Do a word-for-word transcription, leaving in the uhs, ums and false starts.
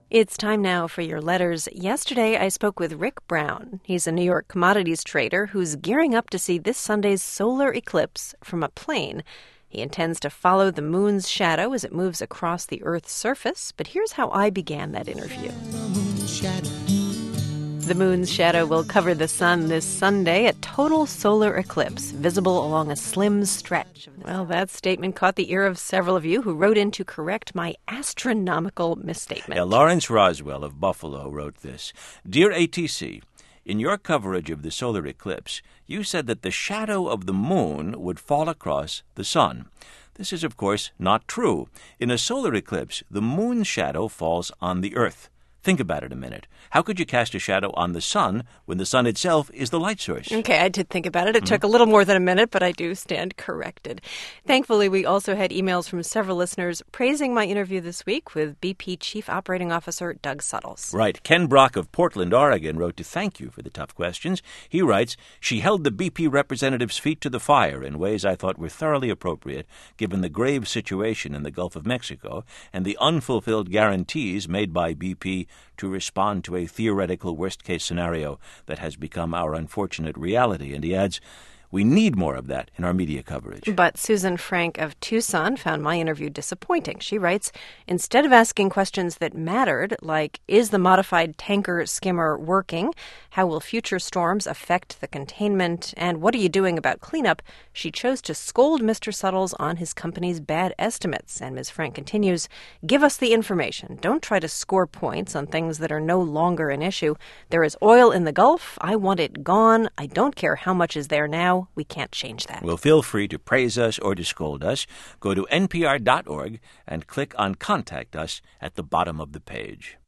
It's time now for your letters. Yesterday, I spoke with Rick Brown. He's a New York commodities trader who's gearing up to see this Sunday's solar eclipse from a plane. He intends to follow the moon's shadow as it moves across the Earth's surface. But here's how I began that interview. The moon's shadow will cover the sun this Sunday, a total solar eclipse, visible along a slim stretch of the Well, that statement caught the ear of several of you who wrote in to correct my astronomical misstatement. Yeah, Lawrence Roswell of Buffalo wrote this. Dear A T C, in your coverage of the solar eclipse, you said that the shadow of the moon would fall across the sun. This is, of course, not true. In a solar eclipse, the moon's shadow falls on the Earth. Think about it a minute. How could you cast a shadow on the sun when the sun itself is the light source? Okay, I did think about it. It mm-hmm. took a little more than a minute, but I do stand corrected. Thankfully, we also had emails from several listeners praising my interview this week with B P Chief Operating Officer Doug Suttles. Right. Ken Brock of Portland, Oregon, wrote to thank you for the tough questions. He writes, she held the B P representative's feet to the fire in ways I thought were thoroughly appropriate, given the grave situation in the Gulf of Mexico and the unfulfilled guarantees made by B P to respond to a theoretical worst-case scenario that has become our unfortunate reality. And he adds, we need more of that in our media coverage. But Susan Frank of Tucson found my interview disappointing. She writes, instead of asking questions that mattered, like, is the modified tanker skimmer working? How will future storms affect the containment? And what are you doing about cleanup? She chose to scold Mister Suttles on his company's bad estimates. And Miz Frank continues, give us the information. Don't try to score points on things that are no longer an issue. There is oil in the Gulf. I want it gone. I don't care how much is there now. We can't change that. Well, feel free to praise us or to scold us. Go to N P R dot org and click on Contact Us at the bottom of the page.